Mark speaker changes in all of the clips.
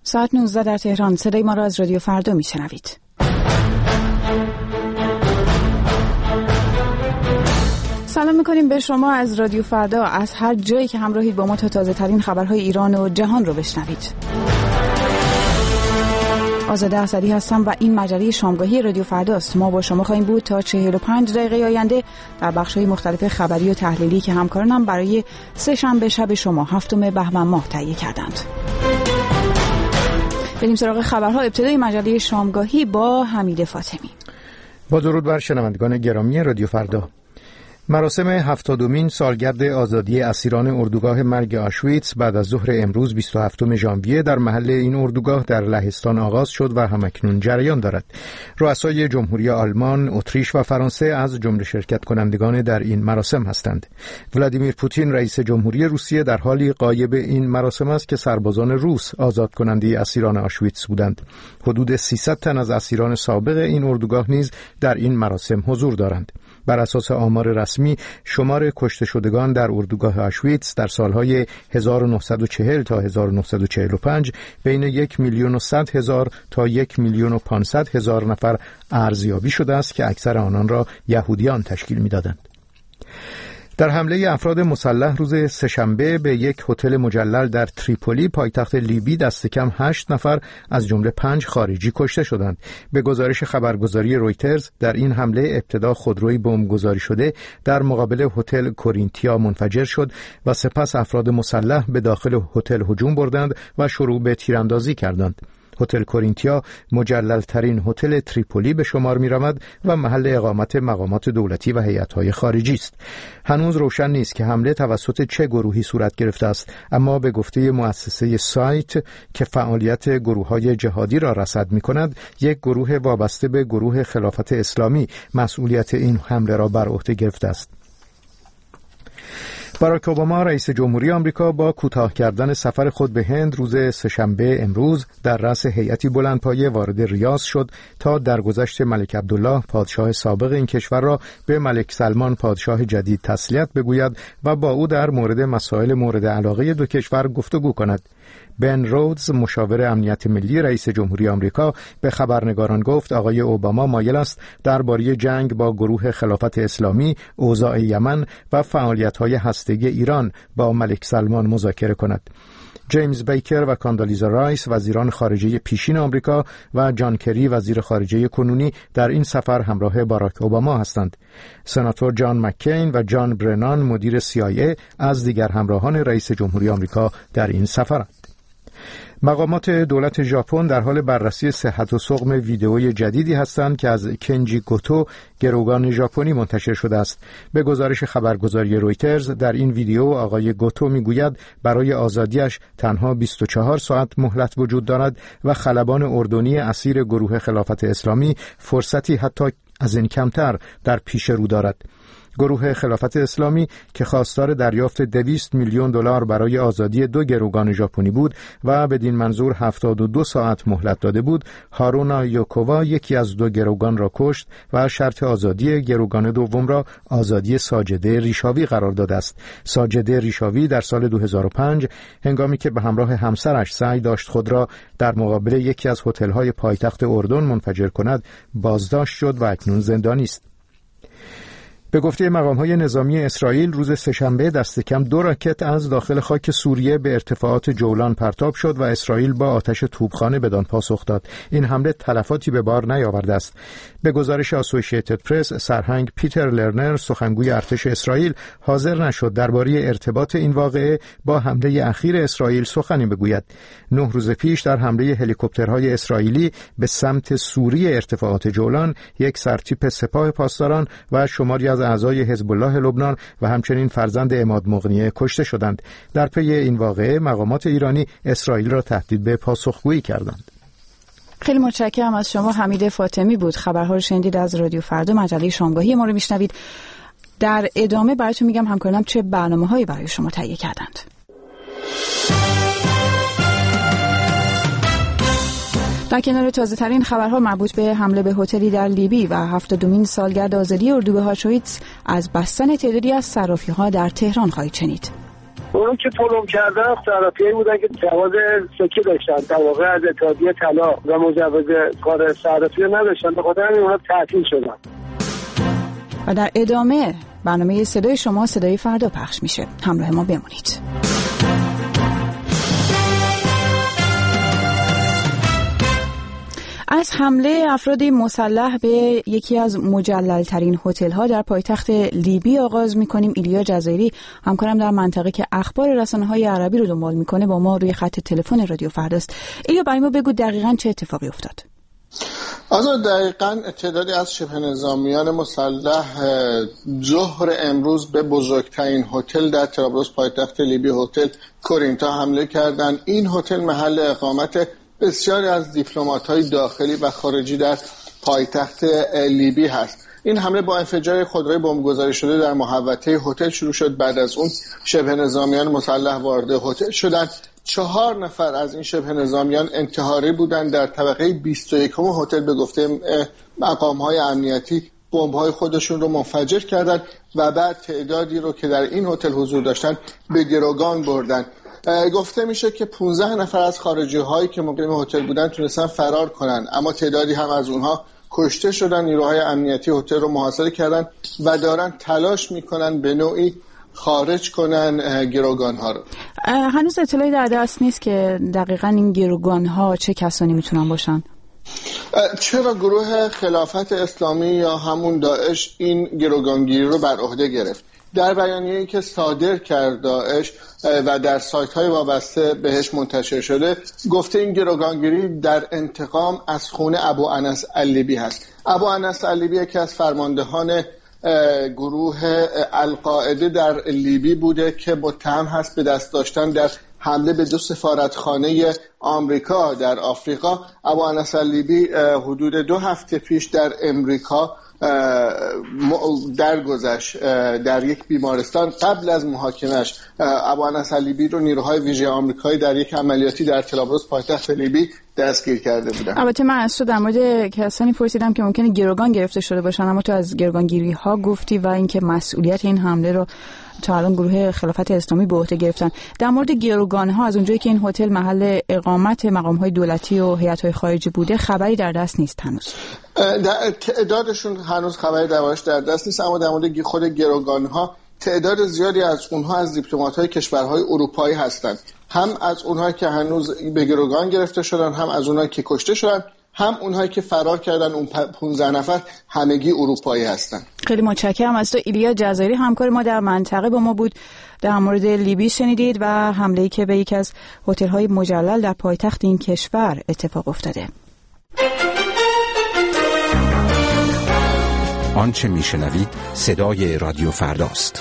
Speaker 1: ساعت 19 در تهران. صدای ما را از رادیو فردا میشنوید. سلام میکنیم به شما از رادیو فردا، از هر جایی که همراهید با ما تا تازه ترین خبرهای ایران و جهان رو بشنوید. آزاده اسدی هستم و این مجله شامگاهی رادیو فرداست. ما با شما خواهیم بود تا 45 دقیقه آینده در بخش‌های مختلف خبری و تحلیلی که همکارانم برای سه شنبه شب شما 7 بهمن ماه تهیه کردند. بریم سراغ خبرها. ابتدای مجله شامگاهی با حمید فاطمی.
Speaker 2: با درود بر شنوندگان گرامی رادیو فردا. مراسم 70مین سالگرد آزادی اسیران اردوگاه مرگ آشویتس بعد از ظهر امروز 27 ژانویه در محل این اردوگاه در لهستان آغاز شد و همکنون جریان دارد. رؤسای جمهوری آلمان، اتریش و فرانسه از جمله شرکت کنندگان در این مراسم هستند. ولادیمیر پوتین رئیس جمهوری روسیه در حالی غایب این مراسم است که سربازان روس آزاد کننده اسیران آشویتس بودند. حدود 300 تن از اسیران سابق این اردوگاه نیز در این مراسم حضور دارند. بر اساس آمار رسمی شمار کشته شدگان در اردوگاه آشویتس در سالهای 1940 تا 1945 بین 1,100,000 تا 1,500,000 نفر ارزیابی شده است که اکثر آنان را یهودیان تشکیل می‌دادند. در حمله افراد مسلح روز سه‌شنبه به یک هتل مجلل در تریپولی پایتخت لیبی دست کم 8 نفر از جمله 5 خارجی کشته شدند. به گزارش خبرگزاری رویترز در این حمله ابتدا خودروی بمبگذاری شده در مقابل هتل کورینتیا منفجر شد و سپس افراد مسلح به داخل هتل هجوم بردند و شروع به تیراندازی کردند. هتل کورینتیا مجلل‌ترین هتل تریپولی به شمار می‌رود و محل اقامت مقامات دولتی و هیئت‌های خارجی است. هنوز روشن نیست که حمله توسط چه گروهی صورت گرفته است، اما به گفته مؤسسه سایت که فعالیت گروه‌های جهادی را رصد می‌کند، یک گروه وابسته به گروه خلافت اسلامی مسئولیت این حمله را بر عهده گرفته است. باراک اوباما رئیس جمهوری آمریکا با کوتاه کردن سفر خود به هند روز سه‌شنبه امروز در رأس هیئتی بلندپایه وارد ریاض شد تا درگذشت ملک عبدالله پادشاه سابق این کشور را به ملک سلمان پادشاه جدید تسلیت بگوید و با او در مورد مسائل مورد علاقه دو کشور گفتگو کند. بن رودز مشاور امنیت ملی رئیس جمهوری آمریکا به خبرنگاران گفت آقای اوباما مایل است درباره جنگ با گروه خلافت اسلامی، اوضاع یمن و فعالیت‌های هسته‌ای ایران با ملک سلمان مذاکره کند. جیمز بیکر و کاندالیزا رایس وزیران خارجه پیشین آمریکا و جان کری وزیر خارجه کنونی در این سفر همراه باراک اوباما هستند. سناتور جان مککین و جان برنان مدیر CIA از دیگر همراهان رئیس جمهوری آمریکا در این سفرند. مقامات دولت ژاپن در حال بررسی صحت و سقم ویدئوی جدیدی هستند که از کنجی گوتو گروگان ژاپنی منتشر شده است. به گزارش خبرگزاری رویترز در این ویدئو آقای گوتو میگوید برای آزادیش تنها 24 ساعت مهلت وجود دارد و خلبان اردنی اسیر گروه خلافت اسلامی فرصتی حتی از این کمتر در پیش رو دارد. گروه خلافت اسلامی که خواستار دریافت 200 میلیون دلار برای آزادی 2 گروگان ژاپنی بود و بدین منظور 72 ساعت مهلت داده بود، هارونا یوکووا یکی از 2 گروگان را کشت و شرط آزادی گروگان دوم را آزادی ساجده ریشاوی قرار داده است. ساجده ریشاوی در سال 2005 هنگامی که به همراه همسرش سعی داشت خود را در مقابل یکی از هتل‌های پایتخت اردن منفجر کند، بازداشت شد و اکنون زندانی است. به گفته مقام‌های نظامی اسرائیل روز سه‌شنبه دست کم 2 راکت از داخل خاک سوریه به ارتفاعات جولان پرتاب شد و اسرائیل با آتش توپخانه بدان پاسخ داد. این حمله تلفاتی به بار نیاورده است. به گزارش اسوسییتد پرس، سرهنگ پیتر لرنر سخنگوی ارتش اسرائیل حاضر نشد درباره ارتباط این واقعه با حمله اخیر اسرائیل سخنی بگوید. 9 روز پیش در حمله هلیکوپترهای اسرائیلی به سمت سوریه ارتفاعات جولان، یک سرتیپ سپاه پاسداران و شماری از اعضای حزب الله لبنان و همچنین فرزند عماد مغنیه کشته شدند. در پی این واقعه مقامات ایرانی اسرائیل را تهدید به پاسخگویی کردند.
Speaker 1: خیلی متشکرم از شما. حمید فاطمی بود. خبرها رو شنیدید از رادیو فردا، مجله شامگاهی ما رو میشنوید. در ادامه براتون میگم همکارانم چه برنامه‌هایی برای شما تهیه کردند. در کنار تازه ترین خبرها مربوط به حمله به هتلی در لیبی و 70مین سالگرد آزادی اردوگاه آشویتس از بستن تعدادی از صرافی‌ها در تهران خواهید شنید.
Speaker 3: اونو که پلم کردن صرافیایی بودن که جواز سکه داشتن، در واقع از اتحادیه طلا و مجوز کار صرافی رو نداشتن، به خاطر همین اونا تعطیل شدن.
Speaker 1: و در ادامه برنامه صدای شما صدای فردا پخش میشه. همراه ما بمونید. از حمله افراد مسلح به یکی از مجلل‌ترین هتل‌ها در پایتخت لیبی آغاز می‌کنیم. ایلیا جزایری همکارم در منطقه که اخبار رسانه‌های عربی رو دنبال می‌کنه با ما روی خط تلفن رادیو فرداست. ایلیا، برای ما بگو دقیقاً چه اتفاقی افتاد؟
Speaker 4: دقیقاً تعدادی از شبه نظامیان مسلح ظهر امروز به بزرگترین هتل در طرابلس پایتخت لیبی، هتل کورینتا حمله کردند. این هتل محل اقامت بسیاری از دیپلمات‌های داخلی و خارجی در پایتخت لیبی هست. این حمله با انفجار خودروی بمبگذاری شده در محوطه هتل شروع شد. بعد از اون شبه نظامیان مسلح وارد هتل شدند. 4 نفر از این شبه نظامیان انتحاری بودند. در طبقه 21 هتل به گفته مقام‌های امنیتی بمب‌های خودشون رو منفجر کردند و بعد تعدادی رو که در این هتل حضور داشتن به گروگان بردن. گفته میشه که 15 نفر از خارجی هایی که مقیم هتل بودن تونستن فرار کنن، اما تعدادی هم از اونها کشته شدن. نیروهای امنیتی هتل رو محاصره کردن و دارن تلاش میکنن به نوعی خارج کنن گروگان ها رو.
Speaker 1: هنوز اطلاعی در دست نیست که دقیقاً این گروگان ها چه کسانی میتونن باشن؟
Speaker 4: چرا گروه خلافت اسلامی یا همون داعش این گروگانگیری رو بر عهده گرفت؟ در بیانیه‌ای که صادر کرد داعش و در سایت‌های وابسته بهش منتشر شده گفته این گروگانگیری در انتقام از خون ابو انس اللیبی هست. ابو انس اللیبی یکی از فرماندهان گروه القاعده در لیبی بوده که متهم هست به دست داشتن در حمله به 2 سفارتخانه آمریکا در آفریقا. ابو انس اللیبی حدود 2 هفته پیش در امریکا درگذشت در یک بیمارستان. قبل از محاکمش ابو انس اللیبی رو نیروهای ویژه آمریکایی در یک عملیاتی در طرابلس پایتخت لیبی دستگیر کرده بودن.
Speaker 1: البته من از تو در مورد کسانی پرسیدم که ممکنه گروگان گرفته شده باشن، اما تو از گروگانگیری ها گفتی و اینکه مسئولیت این حمله رو تا الان گروه خلافت اسلامی به عهده گرفتن. در مورد گروگان ها از اونجایی که این هتل محل اقامت مقام های دولتی و هیئت های خارجی بوده خبری در دست نیست هنوز.
Speaker 4: تعدادشون هنوز خبری دربارش در دست نیست، اما در مورد خود گروگان ها تعداد زیادی از اونها از دیپلمات‌های کشورهای اروپایی هستند. هم از اونهایی که هنوز به گروگان گرفته شدن، هم از اونهایی که کشته شدن، هم اونهایی که فرار کردن. اون 15 نفر همگی اروپایی هستن.
Speaker 1: خیلی متشکرم از تو. ایلیا جزایری همکار ما در منطقه با ما بود. در مورد لیبی شنیدید و حمله‌ای که به یکی از هتل‌های مجلل در پایتخت این کشور اتفاق افتاده.
Speaker 5: آنچه میشنوید صدای رادیو فرداست.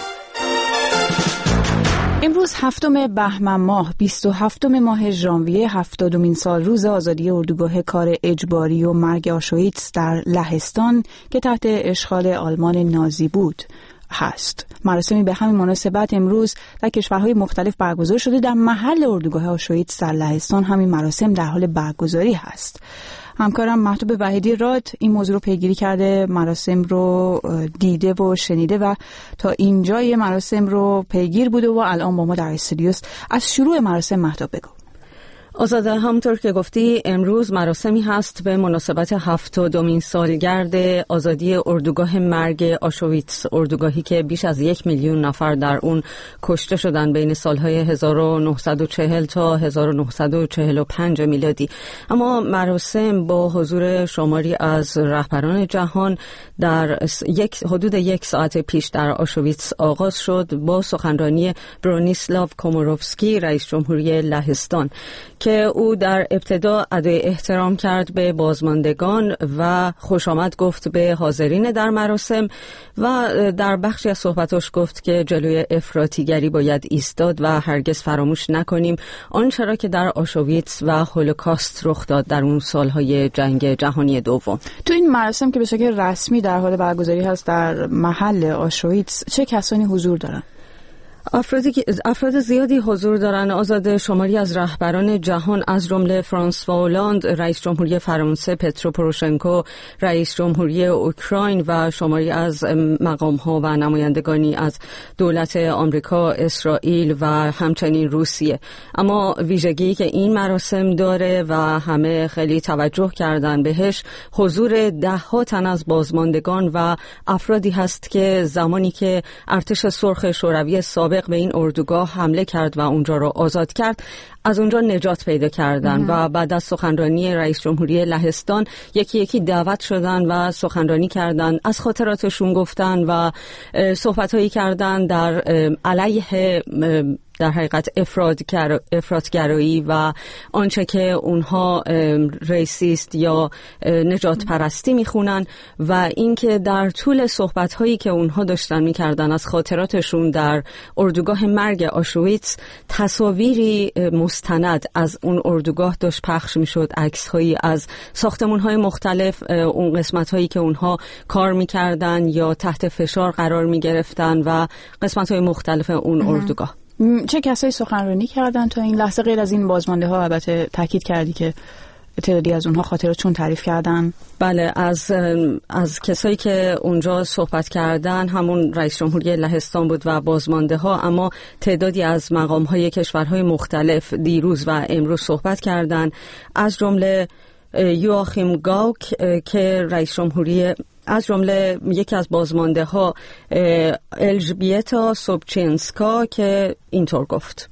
Speaker 1: امروز 7 بهمن ماه 27 ماه ژانویه 70مین سال روز آزادی اردوگاه کار اجباری و مرگ آشویتس در لهستان که تحت اشغال آلمان نازی بود هست. مراسمی به همین مناسبت امروز در کشورهای مختلف برگزار شده. در محل اردوگاه آشویتس در لهستان همین مراسم در حال برگزاری هست. همکارم محتوب وحیدی راد این موضوع رو پیگیری کرده، مراسم رو دیده و شنیده و تا اینجای مراسم رو پیگیر بوده و الان با ما در استودیوست. از شروع مراسم محتوب بگو.
Speaker 6: آزاده، همونطور که گفتی امروز مراسمی هست به مناسبت 70مین سالگرد آزادی اردوگاه مرگ آشویتس، اردوگاهی که بیش از 1 میلیون نفر در اون کشته شدن بین سالهای 1940 تا 1945 میلادی. اما مراسم با حضور شماری از رهبران جهان در حدود 1 ساعت پیش در آشویتس آغاز شد با سخنرانی برونیسلاو کوموروفسکی رئیس جمهوری لهستان که او در ابتدا ادای احترام کرد به بازماندگان و خوش آمد گفت به حاضرین در مراسم و در بخشی از صحبتاش گفت که جلوی افراطیگری باید ایستاد و هرگز فراموش نکنیم آنچه را که در آشویتس و هولوکاست رخ داد در اون سالهای جنگ جهانی دوم.
Speaker 1: تو این مراسم که به شکل رسمی در حال برگزاری هست در محل آشویتس چه کسانی حضور دارن؟
Speaker 6: افراد زیادی حضور دارند. آزاده، شماری از رهبران جهان از جمله فرانسوا هولند، رئیس جمهوری فرانسه، پترو پوروشنکو، رئیس جمهوری اوکراین و شماری از مقام‌ها و نمایندگانی از دولت آمریکا، اسرائیل و همچنین روسیه. اما ویژگی که این مراسم داره و همه خیلی توجه کردن بهش، حضور ده‌ها تن از بازماندگان و افرادی هست که زمانی که ارتش سرخ شوروی سابق به این اردوگاه حمله کرد و اونجا رو آزاد کرد، از اونجا نجات پیدا کردن و بعد از سخنرانی رئیس جمهوری لهستان یکی یکی دعوت شدن و سخنرانی کردن، از خاطراتشون گفتن و صحبت‌هایی کردن در علیه در حقیقت افراطگرایی و آنچه که اونها ریسیست یا نجات پرستی میخونن و اینکه در طول صحبت‌هایی که اونها داشتن میکردن از خاطراتشون در اردوگاه مرگ آشویتس، تصاویری مستند از اون اردوگاه داشت پخش میشد، عکس‌هایی از ساختمان‌های مختلف، اون قسمت‌هایی که اونها کار میکردن یا تحت فشار قرار میگرفتن و قسمت‌های مختلف اون اردوگاه.
Speaker 1: چه کسایی سخنرانی کردن تا این لحظه غیر از این بازمانده ها؟ البته تاکید کردی که تعدادی از اونها خاطراتشون تعریف کردن.
Speaker 6: بله، از کسایی که اونجا صحبت کردن همون رئیس جمهوری لهستان بود و بازمانده ها، اما تعدادی از مقام های کشورهای مختلف دیروز و امروز صحبت کردن، از جمله یواخیم گاوک که رئیس جمهوری، از جمله یکی از بازمانده ها الژبیتا سوبچینسکا که اینطور گفت: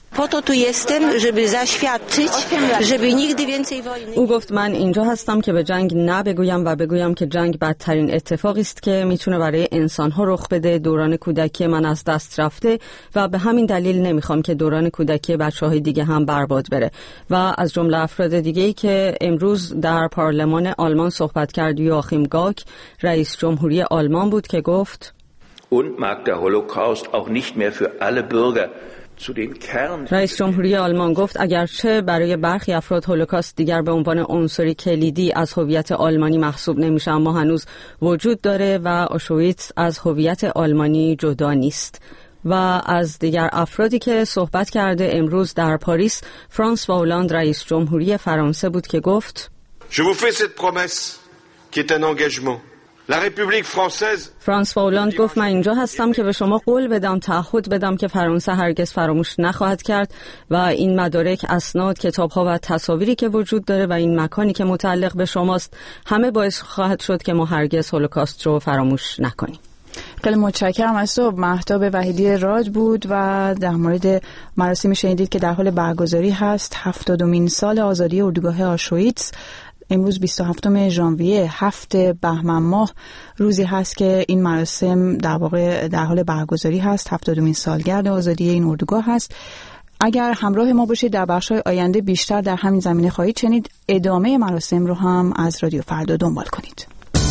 Speaker 6: او گفت من اینجا هستم که به جنگ نه بگویم و بگویم که جنگ بدترین اتفاقی است که میتونه برای انسان‌ها رخ بده. دوران کودکی من از دست رفته و به همین دلیل نمیخوام که دوران کودکی بچه‌های دیگه هم برباد بره. و از جمله افراد دیگه‌ای که امروز در پارلمان آلمان صحبت کرد، یواخیم گاک رئیس جمهوری آلمان بود که گفت:
Speaker 7: Und mag der Holocaust auch nicht mehr für alle Bürger.
Speaker 6: رئیس جمهوری آلمان گفت اگرچه برای برخی افراد هولوکاست دیگر به عنوان عنصری کلیدی از هویت آلمانی محسوب نمیشه، اما هنوز وجود داره و آشویتس از هویت آلمانی جدا نیست. و از دیگر افرادی که صحبت کرده امروز در پاریس، فرانسوا هولند رئیس جمهوری فرانسه بود که گفت:
Speaker 8: Je vous fais cette promesse qui est un engagement.
Speaker 6: فرانسوا هولند گفت من اینجا هستم که به شما قول بدم، تعهد بدم که فرانسه هرگز فراموش نخواهد کرد و این مدارک، اسناد، کتاب‌ها و تصاویری که وجود داره و این مکانی که متعلق به شماست همه باعث خواهد شد که ما هرگز هولوکاست رو فراموش نکنیم.
Speaker 1: خیلی متشکرم از تو. مهتاب وحیدی راج بود و در مورد مراسمی شنیدید که در حال برگزاری هست. 70مین سال آزادی اردوگاه آشویتس. امروز 27 ژانویه 7 بهمن ماه روزی هست که این مراسم در واقع در حال برگزاری هست. 70مین سالگرد آزادی این اردوگاه هست. اگر همراه ما باشید در بخش‌های آینده بیشتر در همین زمینه خواهید شنید. ادامه مراسم رو هم از رادیو فردا دنبال کنید.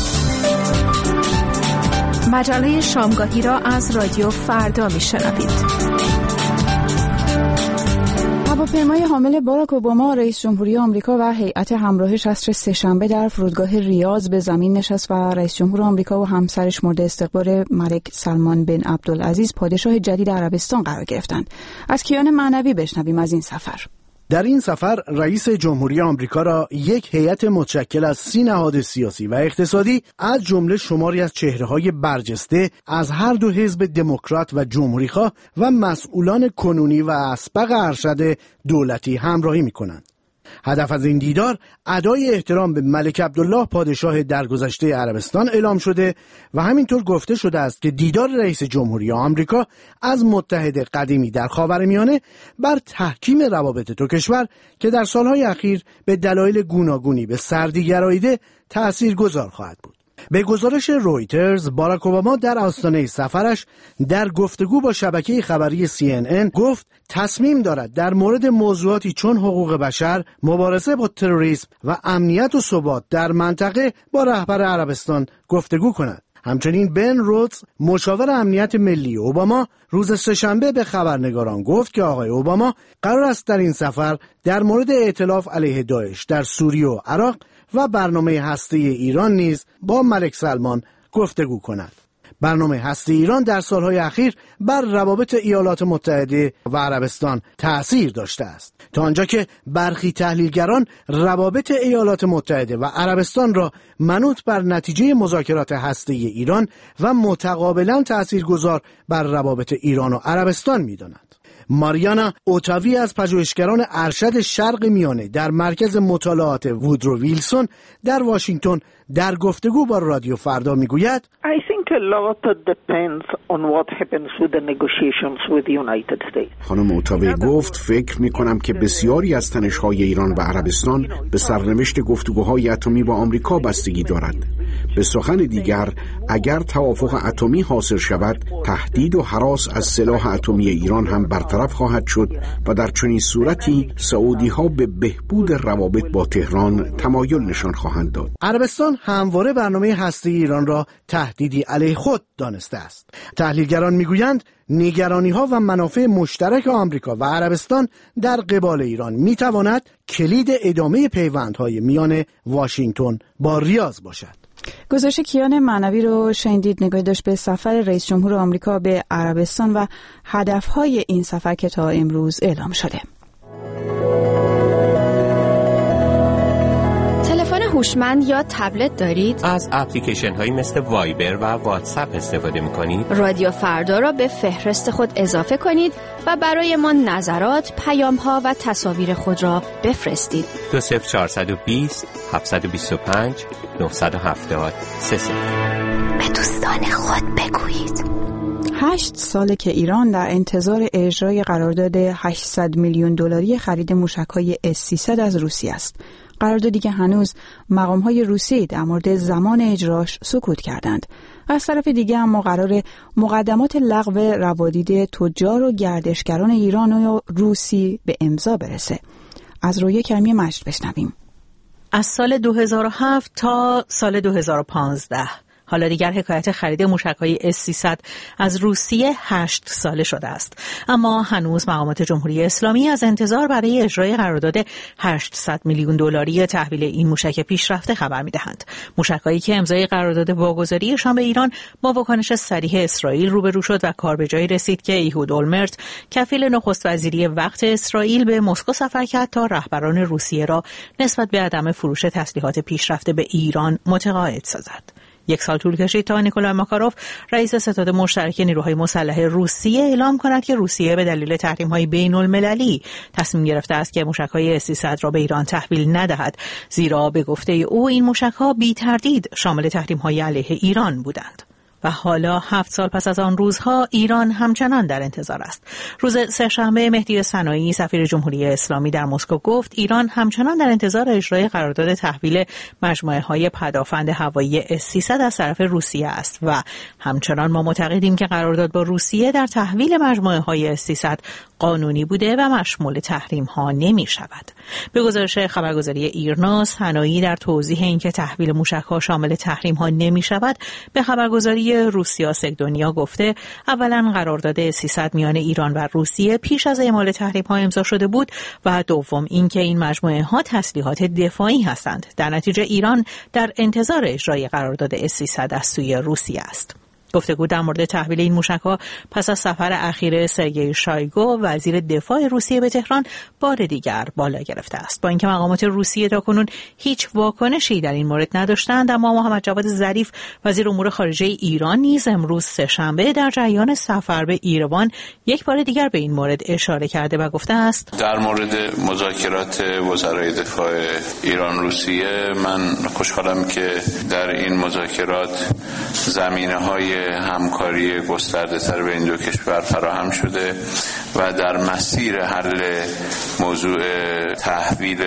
Speaker 9: مجله شامگاهی را از رادیو فردا میشنوید.
Speaker 1: هواپیمای حامل باراک اوباما رئیس جمهوری آمریکا و هیئت همراهش عصر سه‌شنبه در فرودگاه ریاض به زمین نشست و رئیس جمهور آمریکا و همسرش مورد استقبال ملک سلمان بن عبدالعزیز پادشاه جدید عربستان قرار گرفتند. از کیان معنوی بشنویم از این سفر.
Speaker 10: در این سفر رئیس جمهوری آمریکا را یک هیئت متشکل از 30 نهاد سیاسی و اقتصادی از جمله شماری از چهره‌های برجسته از هر دو حزب دموکرات و جمهوری‌خواه و مسئولان کنونی و اسبق ارشد دولتی همراهی می‌کنند. هدف از این دیدار ادای احترام به ملک عبدالله پادشاه درگذشته عربستان اعلام شده و همینطور گفته شده است که دیدار رئیس جمهوری آمریکا از متحد قدیمی در خاورمیانه بر تحکیم روابط دو کشور که در سالهای اخیر به دلایل گوناگونی به سردی گراییده تأثیرگذار خواهد بود. به گزارش رویترز، باراک اوباما در آستانه سفرش در گفتگو با شبکه خبری CNN گفت تصمیم دارد در مورد موضوعاتی چون حقوق بشر، مبارزه با تروریسم و امنیت و ثبات در منطقه با رهبر عربستان گفتگو کند. همچنین بن رودز، مشاور امنیت ملی اوباما، روز سه‌شنبه به خبرنگاران گفت که آقای اوباما قرار است در این سفر در مورد ائتلاف علیه داعش در سوریه و عراق و برنامه هسته ایران نیز با ملک سلمان گفتگو کند. برنامه هسته ایران در سالهای اخیر بر روابط ایالات متحده و عربستان تأثیر داشته است، تا آنجا که برخی تحلیلگران روابط ایالات متحده و عربستان را منوط بر نتیجه مذاکرات هسته ایران و متقابلا تأثیرگذار بر روابط ایران و عربستان می‌دانند. ماریانا اوتاوی از پژوهشگران ارشد شرق میانه در مرکز مطالعات وودرو ویلسون در واشنگتن در گفتگو با رادیو فردا میگوید
Speaker 11: خانم اوتاوی گفت فکر میکنم که بسیاری از تنش‌های ایران و عربستان به سرنوشت گفتگوهای اتمی با آمریکا بستگی دارد. به سخن دیگر، اگر توافق اتمی حاصل شود، تهدید و هراس از سلاح اتمی ایران هم برطرف خواهد شد و در چنین صورتی سعودی‌ها به بهبود روابط با تهران تمایل نشان خواهند داد.
Speaker 10: عربستان همواره برنامه هسته‌ای ایران را تهدیدی علیه خود دانسته است. تحلیلگران میگویند نگرانی‌ها و منافع مشترک آمریکا و عربستان در قبال ایران میتواند کلید ادامه پیوندهای میان واشنگتن با ریاض باشد.
Speaker 1: گزارش کیان معنوی رو شنیدید. نگاهی داشت به سفر رئیس جمهور آمریکا به عربستان و هدفهای این سفر که تا امروز اعلام شده.
Speaker 9: تلفن هوشمند یا تبلت دارید؟
Speaker 12: از اپلیکیشن هایی مثل وایبر و واتساپ استفاده می‌کنید؟
Speaker 9: رادیو فردا را به فهرست خود اضافه کنید و برای ما نظرات، پیام‌ها و تصاویر خود را بفرستید.
Speaker 12: 20420 725 970 30.
Speaker 9: به دوستان خود بگویید.
Speaker 1: 8 ساله که ایران در انتظار اجرای قرارداد 800 میلیون دلاری خرید موشک‌های S-300 از روسیه است. قراردادی که هنوز مقام‌های روسی در مورد زمان اجراش سکوت کردند. از طرف دیگه اما قرار مقدمات لغو روادید تجار و گردشگران ایران و روسی به امضا برسه. از رویا کریمی مجد بشنویم.
Speaker 13: از سال 2007 تا سال 2015 حالا دیگر حکایت خرید موشک‌های S-300 از روسیه 8 ساله شده است. اما هنوز مقامات جمهوری اسلامی از انتظار برای اجرای قرارداد 800 میلیون دلاری تحویل این موشک پیشرفته خبر می‌دهند. موشک‌هایی که امضای قرارداد واگذاریشان به ایران با واکنش صریح اسرائیل روبرو شد و کار به جایی رسید که ایهود اولمرت کفیل نخست وزیری وقت اسرائیل به مسکو سفر کرد تا رهبران روسیه را نسبت به عدم فروش تسلیحات پیشرفته به ایران متقاعد سازد. 1 سال طول کشید تا نیکولای ماکاروف رئیس ستاد مشترک نیروهای مسلح روسیه اعلام کند که روسیه به دلیل تحریم‌های بین‌المللی تصمیم گرفته است که موشک‌های S-300 را به ایران تحویل ندهد، زیرا به گفته او این موشک‌ها بی تردید شامل تحریم‌های علیه ایران بودند. و حالا 7 سال پس از آن روزها ایران همچنان در انتظار است. روز سه‌شنبه مهدی صناعی سفیر جمهوری اسلامی در مسکو گفت ایران همچنان در انتظار اجرای قرارداد تحویل مجموعه‌های پدافند هوایی S-300 از طرف روسیه است و همچنان ما معتقدیم که قرارداد با روسیه در تحویل مجموعه‌های S-300 قانونی بوده و مشمول تحریم‌ها نمی‌شود. به گزارش خبرگزاری ایرنا، صناعی در توضیح اینکه تحویل موشک‌ها شامل تحریم‌ها نمی‌شود به خبرگزاری روسیا سگدونیا گفته اولا قرارداد S-300 میان ایران و روسیه پیش از اعمال تحریم‌ها امضا شده بود و دوم اینکه این مجموعه‌ها تسلیحات دفاعی هستند. در نتیجه ایران در انتظار اجرای قرارداد S-300 از سوی روسیه است. گفتگو در مورد تحویل این موشک‌ها پس از سفر اخیر سرگئی شایگو وزیر دفاع روسیه به تهران بار دیگر بالا گرفته است. با اینکه مقامات روسیه تاکنون هیچ واکنشی در این مورد نداشتند، اما محمد جواد ظریف وزیر امور خارجه ایران نیز امروز سه‌شنبه در جریان سفر به ایروان یک بار دیگر به این مورد اشاره کرده و گفته است
Speaker 14: در مورد مذاکرات وزرای دفاع ایران روسیه من خوشحالم که در این مذاکرات زمینه‌های همکاری گسترده‌تر بین این دو کشور فراهم شده و در مسیر حل موضوع تحویل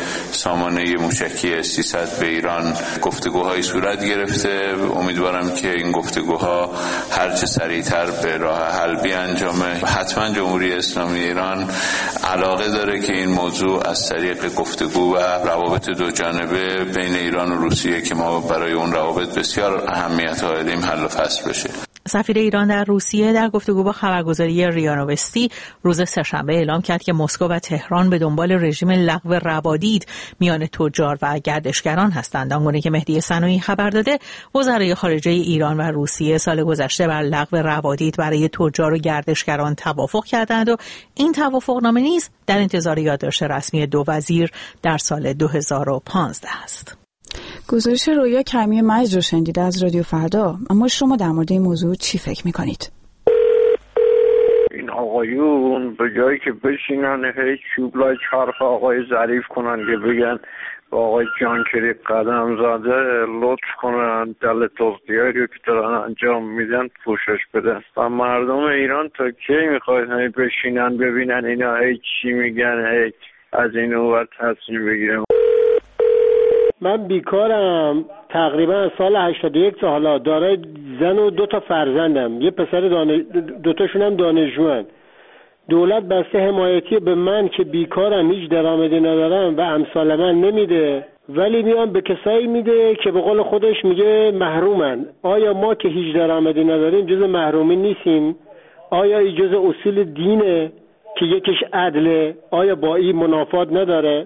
Speaker 14: سامانه موشکی S-300 به ایران گفتگوهای صورت گرفته. امیدوارم که این گفتگوها هرچه سریعتر به راه حل بیانجامه. حتما جمهوری اسلامی ایران علاقه داره که این موضوع از طریق گفتگو و روابط دو جانبه بین ایران و روسیه که ما برای اون روابط بسیار اهمیت قائلیم حل و فصل بشه.
Speaker 13: سفیر ایران در روسیه در گفتگو با خبرگزاری ریا نوستی روز سه‌شنبه اعلام کرد که مسکو و تهران به دنبال رژیم لغو روادید میان تجار و گردشگران هستند. آنگونه که مهدی صنوعی خبر داده، وزرای خارجه ایران و روسیه سال گذشته بر لغو روادید برای تجار و گردشگران توافق کردند و این توافقنامه نیز در انتظار یادداشت رسمی دو وزیر در سال 2015 است.
Speaker 1: گزارش رویا کریمی مجد رو شنیده از رادیو فردا. اما شما در مورد این موضوع چی فکر می‌کنید؟
Speaker 15: این آقایون به جایی که بشینن هیچ چوبلای چرخ آقای ظریف کنن که بگن با آقای جانکری قدم زاده لطف کنن دل دزدیایی رو که دارن انجام میدن پوشش بدن و مردم ایران تا کی میخواید بشینن ببینن اینا هیچ چی میگن، هیچ از این اول تصمیم بگیرم.
Speaker 16: من بیکارم، تقریبا از سال 81 تا حالا دارای زن و 2 تا فرزندم، یه پسر دوتاشون هم دانشجوان. دولت بسته حمایتی به من که بیکارم، هیچ درآمدی ندارم و امثال من نمیده، ولی میان به کسایی میده که به قول خودش میگه محرومن. آیا ما که هیچ درآمدی نداریم جز محرومین نیستیم؟ آیا این جز اصول دینه که یکیش عدله؟ آیا با این منافات نداره؟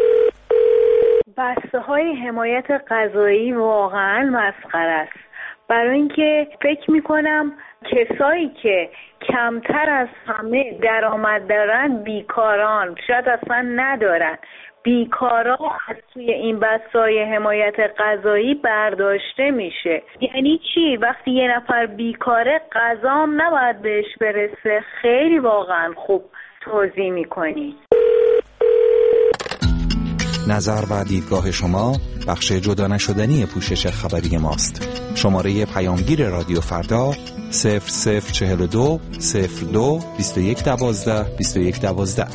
Speaker 17: بسته های حمایت غذایی واقعا مسخره است، برای اینکه فکر میکنم کسایی که کمتر از همه درآمد دارن بیکاران، شاید اصلا ندارن. بیکارا از توی این بسته‌های حمایت غذایی برداشته میشه. یعنی چی؟ وقتی یه نفر بیکاره غذا هم نباید بهش برسه. خیلی واقعا خوب توضیح میکنی.
Speaker 5: نظر و دیدگاه شما بخش جدا نشدنی پوشش خبری ماست. شماره پیامگیر رادیو فردا 0042 02 21 12 21 12.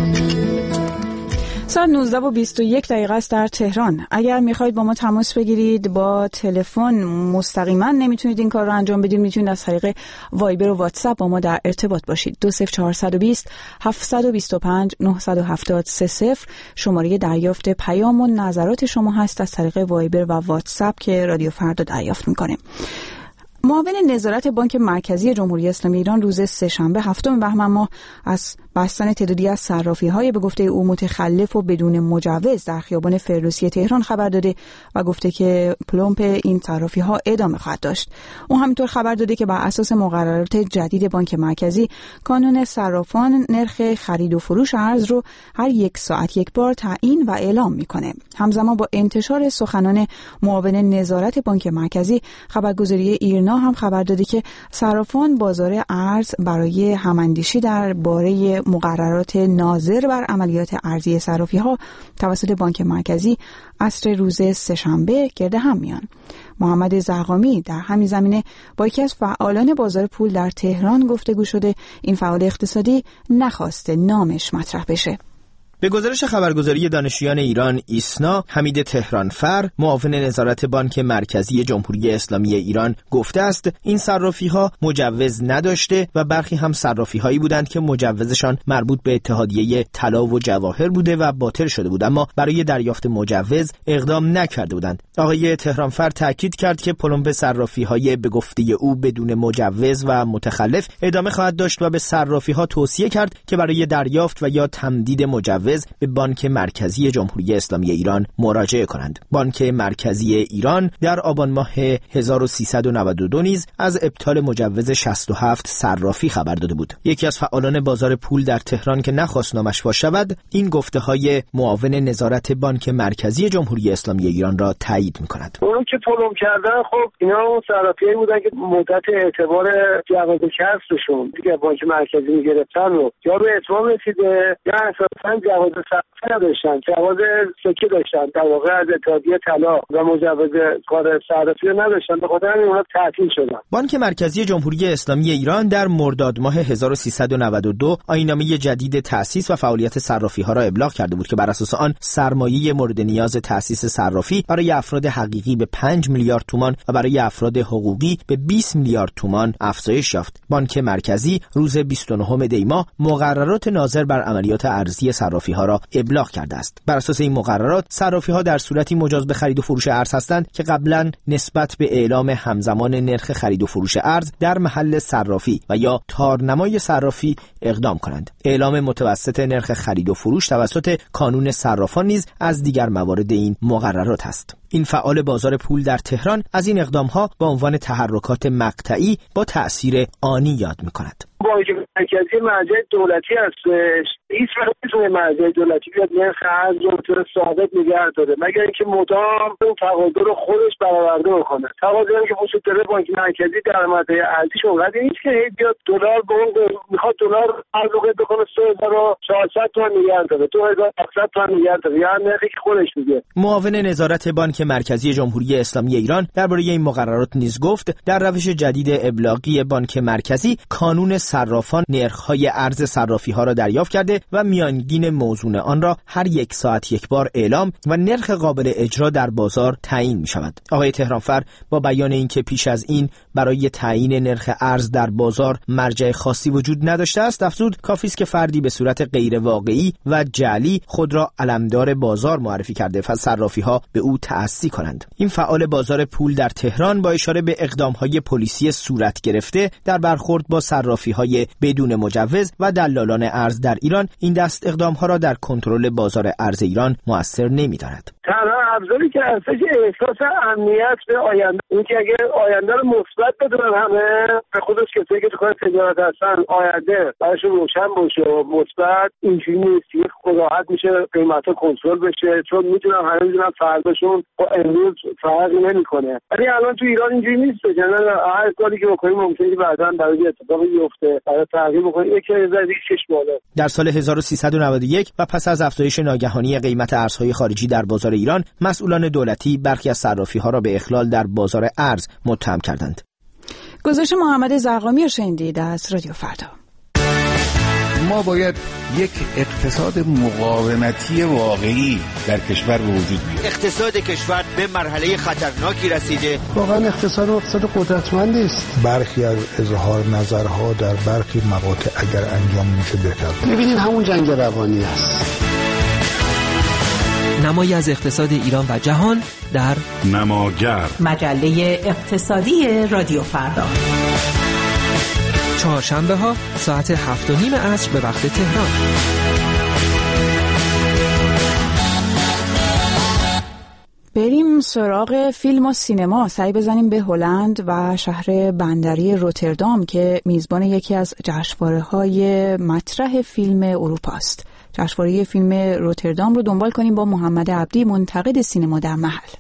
Speaker 1: ساعت 19 و 21 دقیقه است در تهران. اگر میخواید با ما تماس بگیرید با تلفن مستقیما نمیتونید این کار رو انجام بدید، میتونید از طریق وایبر و واتساپ با ما در ارتباط باشید. 20420 725 970 شماره دریافت پیام و نظرات شما هست از طریق وایبر و واتساپ که رادیو فردا دریافت میکنه. معاون نظارت بانک مرکزی جمهوری اسلامی ایران روز سه‌شنبه 7 بهمن ماه از بستن تعدادی از صرافی‌های به گفته او متخلف و بدون مجوز در خیابان فردوسی تهران خبر داده و گفته که پلمپ این صرافی‌ها ادامه خواهد داشت. او همینطور خبر داده که بر اساس مقررات جدید بانک مرکزی کانون صرافان نرخ خرید و فروش ارز رو هر 1 ساعت یک بار تعیین و اعلام می‌کنه. همزمان با انتشار سخنان معاون نظارت بانک مرکزی، خبرگزاری ایرنا هم خبر داده که صرافان بازار ارز برای هماندیشی درباره مقررات ناظر بر عملیات ارزی صرافی‌ها توسط بانک مرکزی عصر روز سه‌شنبه گرد هم میان. محمد زرقامی در همین زمینه با یکی از فعالان بازار پول در تهران گفتگو شده. این فعال اقتصادی نخواسته نامش مطرح بشه.
Speaker 18: به گزارش خبرگزاری دانشجویان ایران ایسنا، حمید تهرانفر، معاون نظارت بانک مرکزی جمهوری اسلامی ایران گفته است این صرافی‌ها مجوز نداشته و برخی هم صرافی‌هایی بودند که مجوزشان مربوط به اتحادیه طلا و جواهر بوده و باطل شده بود، اما برای دریافت مجوز اقدام نکرده بودند. آقای تهرانفر تاکید کرد که پلمپ صرافی‌های به گفته او بدون مجوز و متخلف ادامه خواهد داشت و به صرافی‌ها توصیه کرد که برای دریافت و یا تمدید مجوز به بانک مرکزی جمهوری اسلامی ایران مراجعه کنند. بانک مرکزی ایران در آبان ماه 1392 نیز از ابطال مجوز 67 صرافی خبر داده بود. یکی از فعالان بازار پول در تهران که نخواست نامش فاش شود، این گفته‌های معاون نظارت بانک مرکزی جمهوری اسلامی ایران را تایید می‌کند.
Speaker 3: اون که پلم کردن، خب اینا اون صرافیایی بودن که مدت اعتبار جواز کسبشون دیگه بانک مرکزی می‌گرفتن و یا به اتمام رسیده یا اساساً جواز صرافی نداشتن، جواز سکه داشتن، در واقع از اتحادیه طلا و مجوز کار صرافی نداشتن، به خاطر همین اونها تعطیل شدن.
Speaker 18: بانک مرکزی جمهوری اسلامی ایران در مرداد ماه 1392 آیین‌نامه جدید تأسیس و فعالیت صرافی‌ها را ابلاغ کرده بود که بر اساس آن سرمایه مورد نیاز تأسیس صرافی برای افراد حقیقی به 5 میلیارد تومان و برای افراد حقوقی به 20 میلیارد تومان افزایش یافت. بانک مرکزی روز 29 دی ماه مقررات ناظر بر عملیات ارزی صرافی صرافی‌ها را ابلاغ کرده است. بر اساس این مقررات صرافی‌ها در صورتی مجاز به خرید و فروش ارز هستند که قبلاً نسبت به اعلام همزمان نرخ خرید و فروش ارز در محل صرافی و یا تارنمای صرافی اقدام کنند. اعلام متوسط نرخ خرید و فروش توسط کانون صرافان نیز از دیگر موارد این مقررات است. این فعال بازار پول در تهران از این اقدام‌ها با عنوان تحرکات مقطعی با تأثیر آنی یاد می‌کند.
Speaker 3: بانک مرکزی مرجع دولتی هستش، هیچ وقت نمیتونه مرجع دولتی بیاد نرخ ارز رو به طور ثابت نگه داره مگر اینکه مدام اون تقاضا رو خودش برآورده بکنه. تقاضایی که وجود داره بانک مرکزی درآمدهای ارزیش اونقدر نیست که بیاد دلار به اون میخواد دلار ارزش بکنه 3400 تومان نگه داره، 2700 تومان نگه داره، یا نرخی که خودش میگه.
Speaker 18: معاون نظارت بانک مرکزی جمهوری اسلامی ایران درباره این مقررات نیز گفت در روش جدید ابلاغی بانک مرکزی کانون صرافان نرخ‌های ارز صرافی‌ها را دریافت کرده و میانگین موزون آن را هر 1 ساعت یک بار اعلام و نرخ قابل اجرا در بازار تعیین می‌شود. آقای تهرانفر با بیان اینکه پیش از این برای تعیین نرخ ارز در بازار مرجع خاصی وجود نداشته است، افزود کافی است که فردی به صورت غیر واقعی و جعلی خود را علمدار بازار معرفی کرده و صرافی‌ها به او تعصی کنند. این فعال بازار پول در تهران با اشاره به اقدام‌های پلیسی صورت گرفته در برخورد با صرافی‌های بدون مجوز و دلالان ارز در ایران، این دست اقدام‌ها را در کنترل بازار ارز ایران مؤثر نمی‌دارد.
Speaker 3: تنها ابزاری که هستش احساس امنیت به آینده، اینکه اگه آینده رو مثبت بدونن همه به خودش کسایی که تو کار تجارت هستن آینده براشون روشن باشه و مثبت، اینجوری نیست که راحت میشه قیمتا کنترل بشه، چون میدونم همه میدونن فرداشون با امروز فرقی نمیکنه. ولی الان تو ایران اینجوری نیست، یعنی هر کاری که بکنیم ممکنه بعداً برای اتفاقی بیفته، برای تغییر بکنیم یکی از چش بالا.
Speaker 18: در سال 1391 و پس از افزایش ناگهانی قیمت ارزهای خارجی در بازار ایران، مسئولان دولتی برخی از صرافی‌ها را به اخلال در بازار ارز متهم کردند.
Speaker 1: گزارش محمد زرقامی رو شنیدید از رادیو فردا.
Speaker 19: ما باید یک اقتصاد مقاومتی واقعی در کشور به وجود بیاریم.
Speaker 20: اقتصاد کشور به مرحله خطرناکی رسیده.
Speaker 21: واقعا اقتصاد قدرتمندی است.
Speaker 22: برخی از اظهار نظرها در برخی مقاطع اگر انجام میشه بهتر.
Speaker 21: ببینید همون جنگ روانی است.
Speaker 23: نمایی از اقتصاد ایران و جهان در
Speaker 24: نماگر،
Speaker 13: مجله اقتصادی رادیو فردا.
Speaker 23: چهارشنبه ها ساعت 7:30 عصر به وقت تهران.
Speaker 1: بریم سراغ فیلم و سینما. سعی بزنیم به هلند و شهر بندری روتردام که میزبان یکی از جشنواره‌های مطرح فیلم اروپا است. جشنواره فیلم روتردام رو دنبال کنیم با محمد عبدی، منتقد سینما در محل.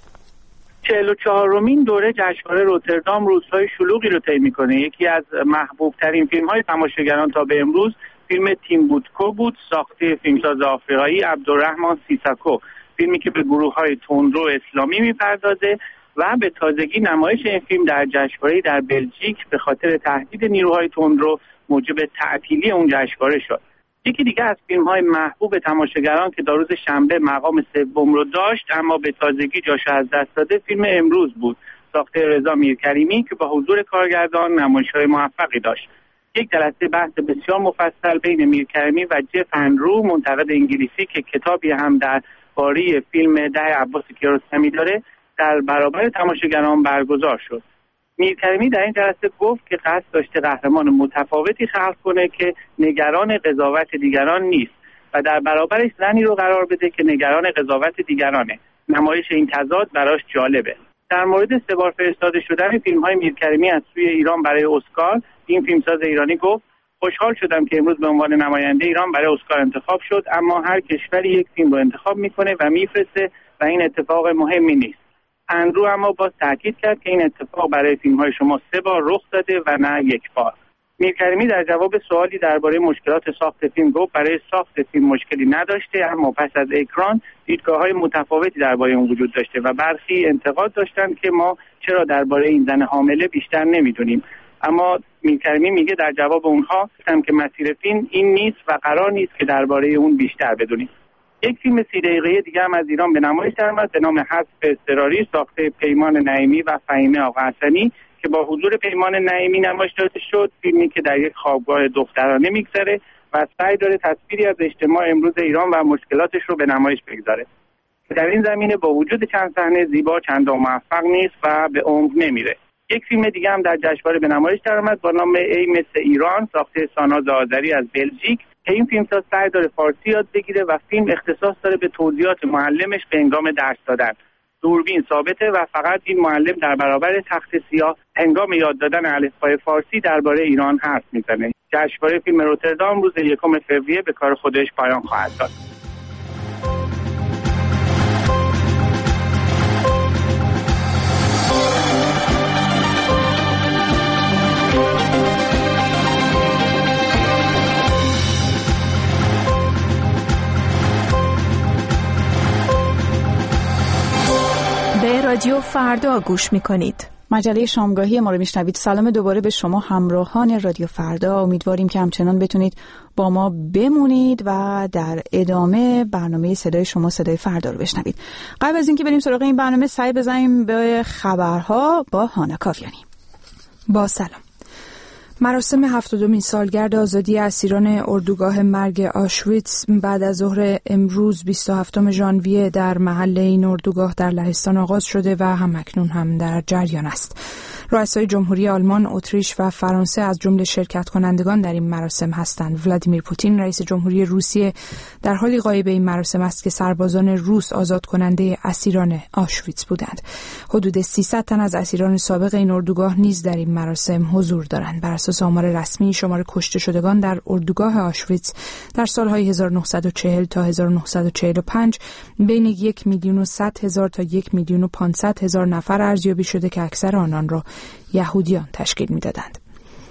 Speaker 25: 44مین دوره جشنواره روتردام روزهای شلوغی رو طی می‌کنه. یکی از محبوب ترین فیلم‌های تماشاگران تا به امروز فیلم تیمبوتکو بود، ساخته فیلمساز آفریقایی عبدالرحمن سیساکو، فیلمی که به گروه‌های تندرو اسلامی می‌پردازه و به تازگی نمایش این فیلم در جشنواره در بلژیک به خاطر تهدید نیروهای تندرو موجب تعطیلی اون جشنواره شد. یکی دیگه از فیلم‌های محبوب تماشاگران که در روز شنبه مقام سوم رو داشت اما به تازگی جاشو از دست داده فیلم امروز بود، ساخته رضا میرکریمی که با حضور کارگردان نمایش‌های موفقی داشت. یک جلسه بحث بسیار مفصل بین میرکریمی و جف اندرو، منتقد انگلیسی که کتابی هم درباره فیلم ده عباس کیارستمی داره، در برابر تماشاگران برگزار شد. میرکریمی در این جلسه گفت که قصد داشته قهرمان متفاوتی خلق کنه که نگران قضاوت دیگران نیست و در برابرش زنی رو قرار بده که نگران قضاوت دیگرانه. نمایش این تضاد براش جالبه. در مورد 3 بار فرستاده شدن فیلم‌های میرکریمی از سوی ایران برای اسکار، این فیلمساز ایرانی گفت خوشحال شدم که امروز به عنوان نماینده ایران برای اسکار انتخاب شد، اما هر کشوری یک فیلم رو انتخاب میکنه و میفرسته و این اتفاق مهمی نیست. اندرو اما باز تاکید کرد که این اتفاق برای فیلم‌های شما 3 بار رخ داده و نه 1 بار. میرکریمی در جواب سوالی درباره مشکلات ساخت فیلم گفت برای ساخت فیلم مشکلی نداشته، اما پس از اکران دیدگاه‌های متفاوتی درباره اون وجود داشته و برخی انتقاد داشتند که ما چرا درباره این زن حامله بیشتر نمیدونیم. اما میرکریمی میگه در جواب اونها گفتم که مسیر فیلم این نیست و قرار نیست که درباره اون بیشتر بدونیم. یک فیلم 30 دقیقه‌ای دیگه هم از ایران به نمایش درآمد به نام حذف اضطراری، ساخته پیمان نعیمی و فهیمه آقا حسنی که با حضور پیمان نعیمی نمایش داده شد. فیلمی که در یک خوابگاه دخترانه میگذره و سعی داره تصویری از اجتماع امروز ایران و مشکلاتش رو به نمایش بگذاره. در این زمینه با وجود چند صحنه زیبا چندان موفق نیست و به عمق نمیره. یک فیلم دیگه هم در جشنواره به نمایش درآمد با نام ای مثل ایران، ساخته ساناز آذری از بلژیک، که این فیلمساز سعی داره فارسی یاد بگیره و فیلم اختصاص داره به توضیحات معلمش به هنگام درس دادن. دوربین ثابته و فقط این معلم در برابر تخت سیاه هنگام یاد دادن الفبای فارسی درباره ایران حرف میزنه. جشنواره فیلم روتردام روز 1 فوریه به کار خودش پایان خواهد داد.
Speaker 9: به رادیو فردا گوش میکنید.
Speaker 1: مجله شامگاهی ما رو میشنوید. سلام دوباره به شما همراهان رادیو فردا. امیدواریم که همچنان بتونید با ما بمونید و در ادامه برنامه صدای شما صدای فردا رو بشنوید. قبل از اینکه بریم سراغ این برنامه سعی بزنیم به خبرها با هانا کاویانی.
Speaker 2: با سلام. مراسم 70مین سالگرد آزادی اسیران اردوگاه مرگ آشویتس بعد از ظهر امروز 27 ژانویه در محل این اردوگاه در لهستان آغاز شده و همکنون هم در جریان است. رؤسای جمهوری آلمان، اتریش و فرانسه از جمله شرکت کنندگان در این مراسم هستند. ولادیمیر پوتین رئیس جمهوری روسیه در حالی غایب این مراسم است که سربازان روس آزاد کننده اسیران آشویتس بودند. حدود 300 تن از اسیران سابق این اردوگاه نیز در این مراسم حضور دارند. بر اساس آمار رسمی شمار کشته شدگان در اردوگاه آشویتس در سالهای 1940 تا 1945 بین 1,100,000 تا 1,500,000 نفر ارزیابی شده که اکثر آنان را یهودیان تشکیل می‌دادند.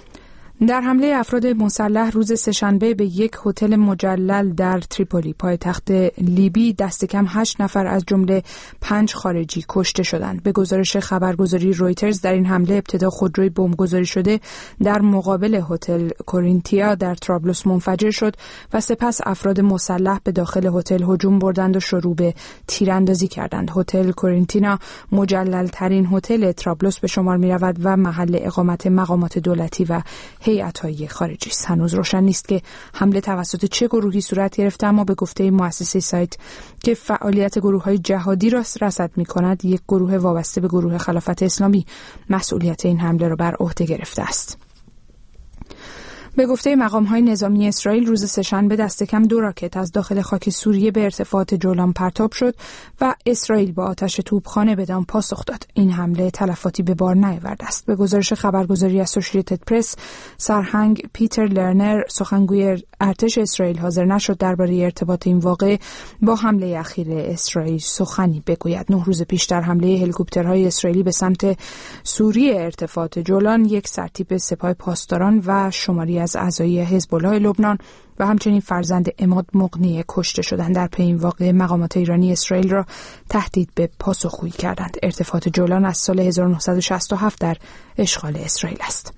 Speaker 2: در حمله افراد مسلح روز سه‌شنبه به یک هتل مجلل در تریپولی پایتخت لیبی دست کم 8 نفر از جمله 5 خارجی کشته شدند. به گزارش خبرگزاری رویترز در این حمله ابتدا خودروی بمبگذاری شده در مقابل هتل کورینتیا در طرابلس منفجر شد و سپس افراد مسلح به داخل هتل هجوم بردند و شروع به تیراندازی کردند. هتل کورینتینا مجلل‌ترین هتل طرابلس به شمار می‌رود و محل اقامت مقامات دولتی و هیئت‌های خارجی است. هنوز روشن نیست که حمله توسط چه گروهی صورت گرفته، اما به گفته مؤسسه سایت که فعالیت گروه‌های جهادی را رصد می‌کند، یک گروه وابسته به گروه خلافت اسلامی مسئولیت این حمله را بر عهده گرفته است. به گفته مقام‌های نظامی اسرائیل روز سه‌شنبه دست کم 2 راکت از داخل خاک سوریه به ارتفاعات جولان پرتاب شد و اسرائیل با آتش توپخانه بدان پاسخ داد. این حمله تلفاتی به بار نیاورده است. به گزارش خبرگزاری اسوسییتد پرس، سرهنگ پیتر لرنر سخنگوی ارتش اسرائیل حاضر نشد درباره ارتباط این واقعه با حمله اخیر اسرائیل سخنی بگوید. 9 روز پیش در حمله هلیکوپترهای اسرائیلی به سمت سوریه ارتفاعات جولان، یک سرتیپ سپاه پاسداران و شماری از اعضای حزب الله لبنان و همچنین فرزند عماد مغنی کشته شدند. در پی این واقعه مقامات ایرانی اسرائیل را تهدید به پاسخگویی کردند. ارتفاعات جولان از سال 1967 در اشغال اسرائیل است.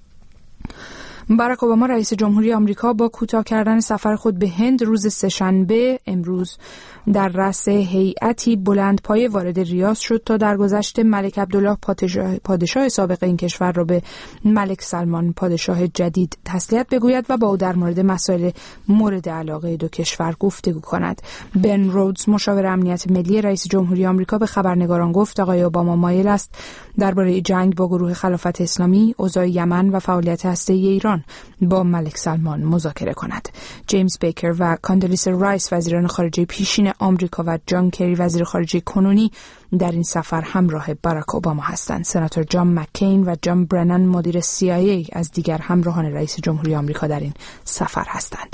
Speaker 2: باراک اوباما رئیس جمهوری آمریکا با کوتاه کردن سفر خود به هند روز سه‌شنبه امروز در رأس هیئتی بلندپایه وارد ریاض شد تا درگذشت ملک عبدالله پادشاه سابق این کشور را به ملک سلمان پادشاه جدید تسلیت بگوید و با او در مورد مسائل مورد علاقه دو کشور گفتگو کند. بن رودز مشاور امنیت ملی رئیس جمهوری آمریکا به خبرنگاران گفت آقای اوباما مایل است درباره جنگ با گروه خلافت اسلامی، اوضاع یمن و فعالیت هسته‌ای ایران با ملک سلمان مذاکره کند. جیمز بیکر و کاندلیسا رایس وزیران خارجه پیشین آمریکا و جان کری وزیر خارجه کنونی در این سفر همراه باراک اوباما هستند. سناتور جان مکین و جان برنن مدیر CIA از دیگر همراهان رئیس جمهوری آمریکا در این سفر هستند.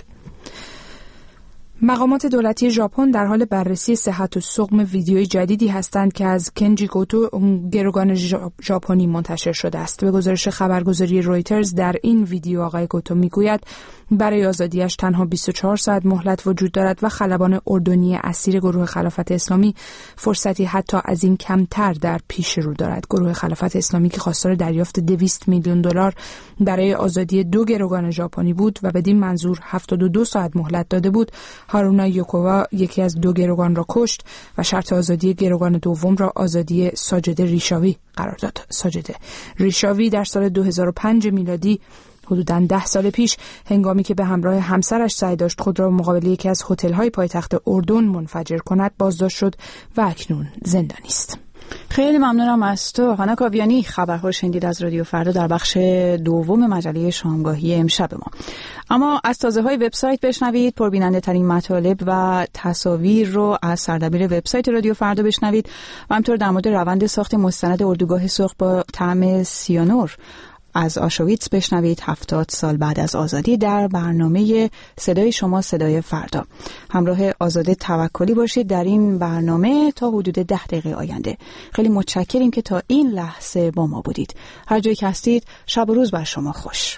Speaker 2: مقامات دولتی ژاپن در حال بررسی صحت و سقم ویدیوی جدیدی هستند که از کنجی گوتو، گروگان ژاپنی منتشر شده است. به گزارش خبرگزاری رویترز در این ویدیو آقای گوتو میگوید برای آزادیش تنها 24 ساعت مهلت وجود دارد و خلبان اردنی اسیر گروه خلافت اسلامی فرصتی حتی از این کمتر در پیش رو دارد. گروه خلافت اسلامی که خواستار دریافت 200 میلیون دلار برای آزادی 2 گروگان ژاپنی بود و بدین منظور 72 ساعت مهلت داده بود، هارونا یوکووا یکی از 2 گروگان را کشت و شرط آزادی گروگان دوم را آزادی ساجد ریشاوی قرار داد. ساجد ریشاوی در سال 2005 میلادی حدوداً 10 سال پیش هنگامی که به همراه همسرش سعی داشت خود را مقابل یکی از هتل‌های پایتخت اردن منفجر کند بازداشت شد و اکنون زندانی است.
Speaker 1: خیلی ممنونم از تو خانم کاویانی. خبرها شنیدید از رادیو فردا در بخش دوم مجله شامگاهی امشب ما. اما از تازه‌های وبسایت بشنوید، پربیننده ترین مطالب و تصاویر رو از سردبیر وبسایت رادیو فردا بشنوید و همینطور در مورد روند ساخت مستند اردوگاه سرخ با طعم سیانور از آشویتس بشنوید 70 سال بعد از آزادی در برنامه صدای شما صدای فردا. همراه آزاده توکلی باشید در این برنامه تا حدود 10 دقیقه آینده. خیلی متشکریم که تا این لحظه با ما بودید. هر جایی که هستید شب و روز بر شما خوش.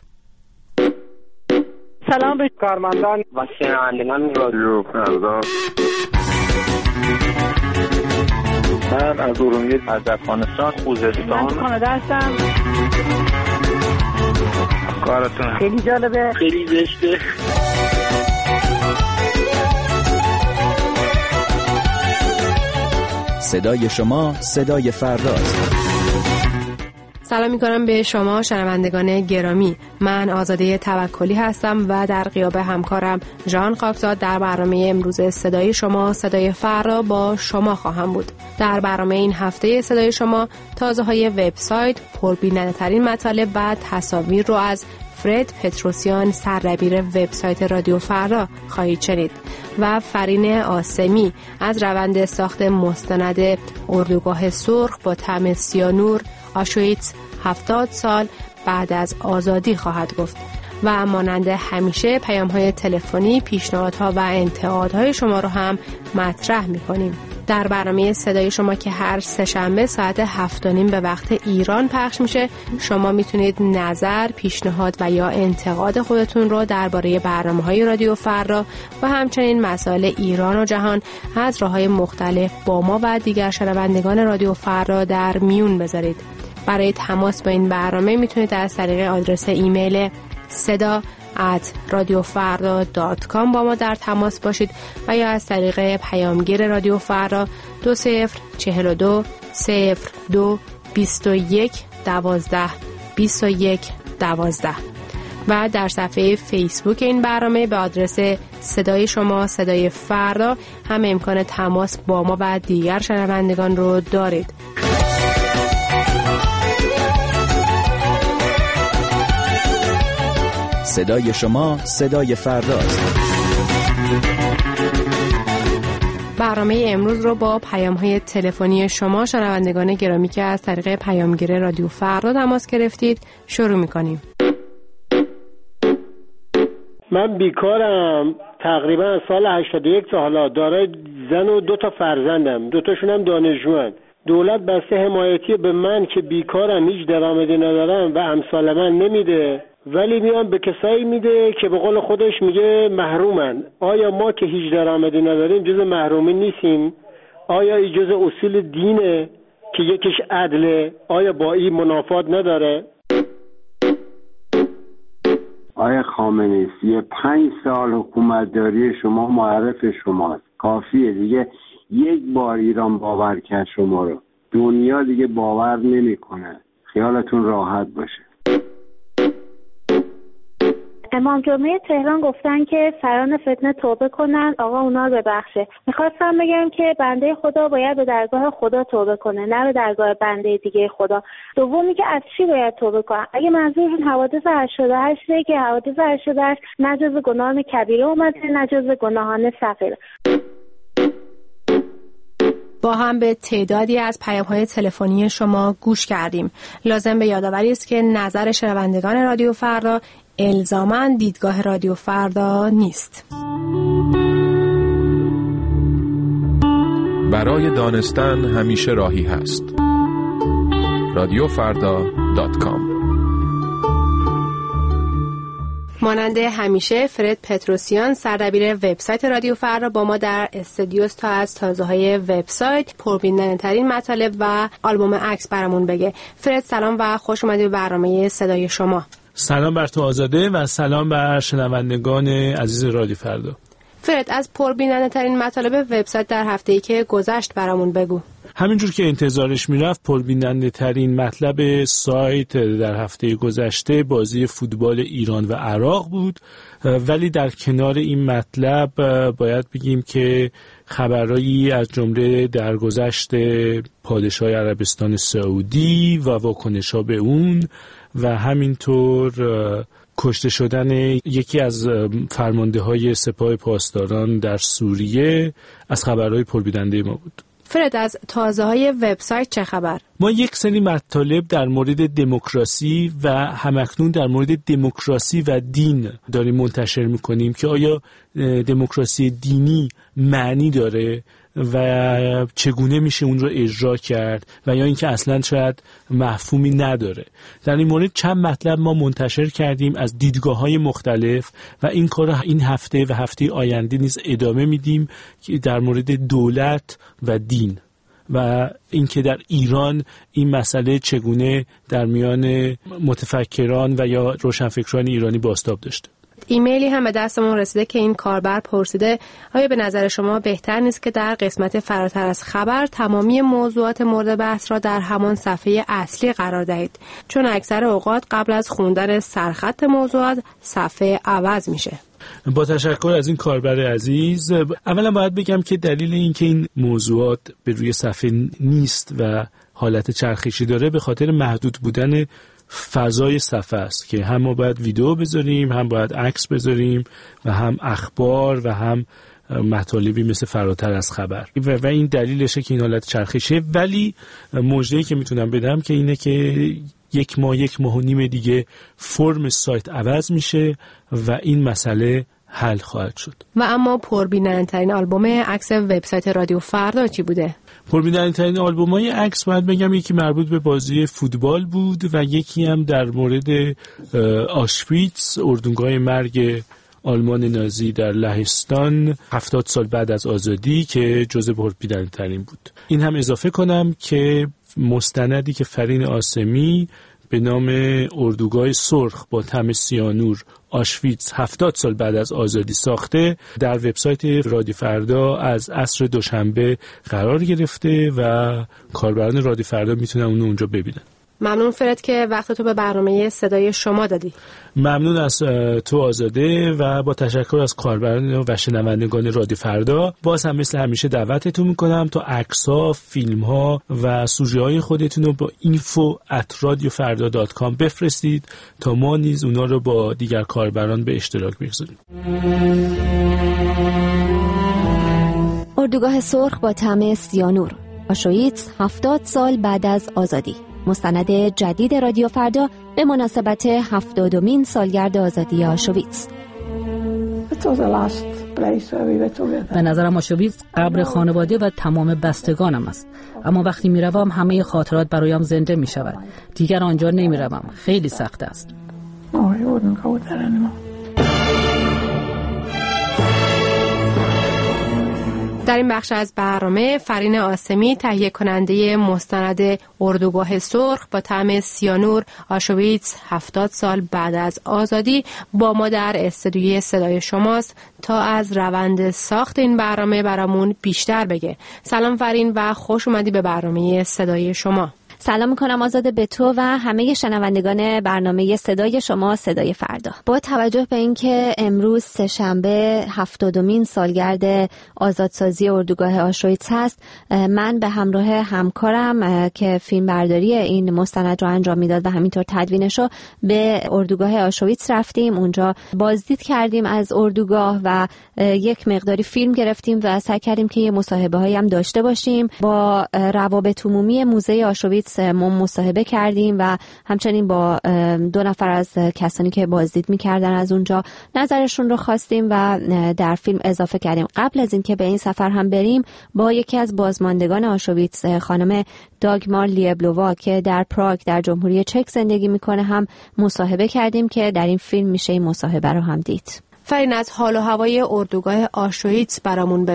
Speaker 3: سلام به کارمندان و شنوندگان رادیو فردا.
Speaker 4: من از ارومیه، از افغانستان، خوزستان
Speaker 3: کانادا هستم.
Speaker 4: کارتون
Speaker 3: خیلی جالبه، خیلی زشته.
Speaker 5: صدای شما صدای فرداست.
Speaker 6: سلام میکنم به شما شنوندگان گرامی. من آزاده توکلی هستم و در غیاب همکارم ژان خاکزاد در برنامه امروز صدای شما صدای فردا با شما خواهم بود. در برنامه این هفته صدای شما تازه‌های وبسایت، پربیننده‌ترین مطالب و تصاویر رو از فرد پتروسیان سردبیر وبسایت رادیو فردا خواهید شنید و فرین آسمی از روند ساخت مستند اردوگاه سرخ با طعم سیانور آشویتس 70 سال بعد از آزادی خواهد گفت و مانند همیشه پیام‌های تلفنی، پیشنهادها و انتقادهای شما رو هم مطرح می‌کنیم. در برنامه صدای شما که هر سه‌شنبه ساعت 7:30 به وقت ایران پخش میشه، شما میتونید نظر، پیشنهاد و یا انتقاد خودتون رو درباره برنامه‌های رادیو فردا و همچنین مسائل ایران و جهان از راه‌های مختلف با ما و دیگر شنوندگان رادیو فردا در میون بذارید. برای تماس با این برنامه میتونید از طریق آدرس ایمیل seda@radiofarda.com با ما در تماس باشید و یا از طریق پیامگیر رادیو فردا 2042 02 21 12 21 12 و در صفحه فیسبوک این برنامه به آدرس صدای شما صدای فردا هم امکان تماس با ما و دیگر شنوندگان رو دارید.
Speaker 5: صدای شما صدای فرداست.
Speaker 6: برنامه امروز رو با پیام‌های تلفنی شما شنوندگان گرامی که از طریق پیامگیر رادیو فردا تماس گرفتید شروع می‌کنیم.
Speaker 16: من بیکارم، تقریبا از سال 81 تا حالا دارای زن و 2 فرزندم، 2 هم دانشجوان. دولت بسته حمایتی به من که بیکارم، هیچ درآمدی ندارم و امثال من نمیده، ولی میان به کسایی میده که به قول خودش میگه محرومن. آیا ما که هیچ درآمدی نداریم جز محرومین نیستیم؟ آیا این جز اصول دینه که یکیش عدله؟ آیا با این منافات نداره؟
Speaker 7: آیا خامنه‌ای 35 سال حکومتداری شما معرف شماست، کافیه دیگه. یک بار ایران باور کرد شما رو، دنیا دیگه باور نمیکنه. خیالتون راحت باشه.
Speaker 17: امام جمعه تهران گفتن که سران فتنه توبه کنن، آقا اونا رو ببخشه. میخواستم بگم که بنده خدا باید به درگاه خدا توبه کنه، نه به درگاه بنده دیگه خدا. دومی که از چی باید توبه کنن؟ اگه منظورشون حوادث 88 که حوادث 88 نه جز گناهان کبیره اومده نه جز گناهان صغیره.
Speaker 6: با هم به تعدادی از پیام‌های تلفنی شما گوش کردیم. لازم به یادآوری است که نظر شنوندگان رادیو فردا الزاماً دیدگاه رادیو فردا نیست.
Speaker 8: برای دانستن همیشه راهی هست. radiofarda.com.
Speaker 6: مانند همیشه فرد پتروسیان سردبیر وبسایت رادیو فردا با ما در استودیوست تا از تازه‌های وبسایت، پربیننده‌ترین مطالب و آلبوم عکس برامون بگه. فرد سلام و خوش اومدی به برنامه صدای شما.
Speaker 24: سلام بر تو آزاده و سلام بر شنوندگان عزیز رادیو فردا.
Speaker 6: فرد از پربیننده‌ترین مطالب وبسایت در هفته‌ای که گذشت برامون بگو.
Speaker 24: همینجور که انتظارش میرفت پربیننده ترین مطلب سایت در هفته گذشته بازی فوتبال ایران و عراق بود، ولی در کنار این مطلب باید بگیم که خبرایی از جمله درگذشت پادشاه عربستان سعودی و واکنش‌ها به اون و همینطور کشته شدن یکی از فرمانده‌های سپاه پاسداران در سوریه از خبرهای پربیننده ما بود.
Speaker 6: فرد، از تازه‌های وبسایت چه خبر؟
Speaker 24: ما یک سری مطالب در مورد دموکراسی و همکنون در مورد دموکراسی و دین داریم منتشر می‌کنیم که آیا دموکراسی دینی معنی داره و چگونه میشه اون رو اجرا کرد و یا اینکه اصلا شاید مفهومی نداره. در این مورد چند مطلب ما منتشر کردیم از دیدگاه‌های مختلف و این کار این هفته و هفته آینده نیز ادامه میدیم که در مورد دولت و دین و اینکه در ایران این مسئله چگونه در میان متفکران و یا روشنفکران ایرانی بازتاب داشته.
Speaker 6: ایمیلی هم به دستمون رسیده که این کاربر پرسیده آیا به نظر شما بهتر نیست که در قسمت فراتر از خبر تمامی موضوعات مورد بحث را در همان صفحه اصلی قرار دهید، چون اکثر اوقات قبل از خوندن سرخط موضوعات صفحه عوض میشه.
Speaker 24: با تشکر از این کاربر عزیز. اولا باید بگم که دلیل اینکه این موضوعات به روی صفحه نیست و حالت چرخشی داره به خاطر محدود بودن فضای صفحه است که هم ما باید ویدیو بذاریم، هم باید عکس بذاریم و هم اخبار و هم مطالبی مثل فراتر از خبر و این دلیلشه که این حالت چرخشه. ولی مژده‌ای که میتونم بدم که اینه که یک ماه و نیم دیگه فرم سایت عوض میشه و این مسئله حل خواهد شد.
Speaker 6: و اما پربیننده‌ترین آلبوم عکس وبسایت رادیو فردا چی بوده؟
Speaker 24: پربیننده‌ترین آلبوم‌های عکس باید بگم یکی مربوط به بازی فوتبال بود و یکی هم در مورد آشویتس، اردوگاه مرگ آلمان نازی در لهستان 70 سال بعد از آزادی که جزو پربیننده‌ترین بود. این هم اضافه کنم که مستندی که فرین عاصمی به نام اردوگاه سرخ با طعم سیانور آشویتس 70 سال بعد از آزادی ساخته در وبسایت رادیو فردا از عصر دوشنبه قرار گرفته و کاربران رادیو فردا میتونن اونو اونجا ببینن.
Speaker 6: ممنون فرد که وقت تو به برنامه صدای شما دادی.
Speaker 24: ممنون از تو آزاده و با تشکر از کاربران و شنوندگان رادیو فردا. باز هم مثل همیشه دعوتتون میکنم تا عکس‌ها، فیلم‌ها و سوژه‌های خودتون رو با info@radiofarda.com بفرستید تا ما نیز اونا رو با دیگر کاربران به اشتراک بگذاریم.
Speaker 10: اردوگاه سرخ با طعم سیانور، آشویتس 70 سال بعد از آزادی. مستند جدید رادیو فردا به مناسبت 70مین سالگرد آزادی آشویتس.
Speaker 11: به نظرم آشویتس قبر خانواده و تمام بستگانم است، اما وقتی میروم همه خاطرات برایم زنده می شود. دیگر آنجا نمی روم، خیلی سخت است.
Speaker 6: در این بخش از برنامه فرین عاصمی تهیه کننده مستند اردوگاه سرخ با طعم سیانور آشویتس 70 سال بعد از آزادی با ما در استودیوی صدای شماست تا از روند ساخت این برنامه برامون بیشتر بگه. سلام فرین و خوش اومدی به برنامه صدای شما.
Speaker 10: سلام میکنم آزاده به تو و همه شنوندگان برنامه صدای شما صدای فردا. با توجه به اینکه امروز سه‌شنبه 70مین سالگرد آزادسازی اردوگاه آشویتس هست، من به همراه همکارم که فیلم برداری این مستند رو انجام میداد و همینطور تدوینش رو به اردوگاه آشویتس رفتیم. اونجا بازدید کردیم از اردوگاه و یک مقداری فیلم گرفتیم و سعی کردیم که یه مصاحبه هایی هم داشته باشیم. با روابط عمومی موزه آشویتس مصاحبه کردیم و همچنین با 2 نفر از کسانی که بازدید می‌کردن از اونجا نظرشون رو خواستیم و در فیلم اضافه کردیم. قبل از اینکه به این سفر هم بریم با یکی از بازماندگان آشویتس، خانم داگمار لیبلووا که در پراگ در جمهوری چک زندگی میکنه هم مصاحبه کردیم که در این فیلم میشه این مصاحبه رو هم دید.
Speaker 6: فرین، از حال و هوای اردوگاه آشویتس برامون بگو.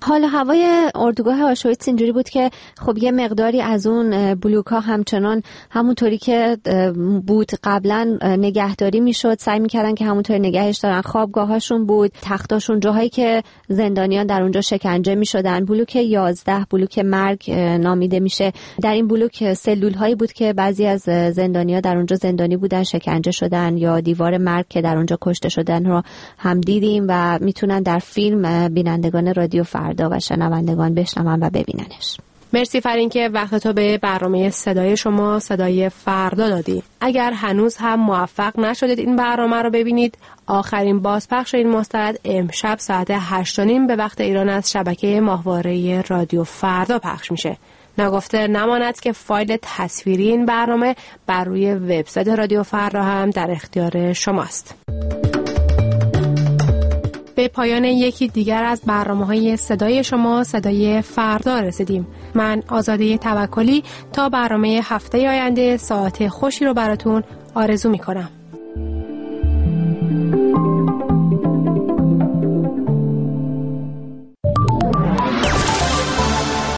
Speaker 10: حال هوای اردوگاه آشویتس اینجوری بود که خب یه مقداری از اون بلوک‌ها همچنان همونطوری که بود قبلا نگهداری میشد، سعی میکردن که همونطوری نگهش دارن. خوابگاهاشون بود، تختاشون، جاهایی که زندانیان در اونجا شکنجه میشدن. بلوک 11 بلوک مرگ نامیده میشه. در این بلوک سلول‌هایی بود که بعضی از زندانیان در اونجا زندانی بودن، شکنجه شدن، یا دیوار مرگ که در اونجا کشته شدن رو هم دیدیم و میتونن در فیلم بینندگان رادیو فردا و شنوندگان بشنون و ببیننش.
Speaker 6: مرسی فرین که وقتتو به برنامه صدای شما صدای فردا دادی. اگر هنوز هم موفق نشدید این برنامه رو ببینید، آخرین بازپخش این مستند امشب ساعت 8:30 به وقت ایران از شبکه ماهواره رادیو فردا پخش میشه. نگفته نماند که فایل تصویری این برنامه بر روی وبسایت رادیو فردا هم در اختیار شماست. به پایان یکی دیگر از برنامه‌های صدای شما صدای فردا رسیدیم. من آزاده توکلی تا برنامه هفته آینده ساعت خوشی رو براتون آرزو می‌کنم.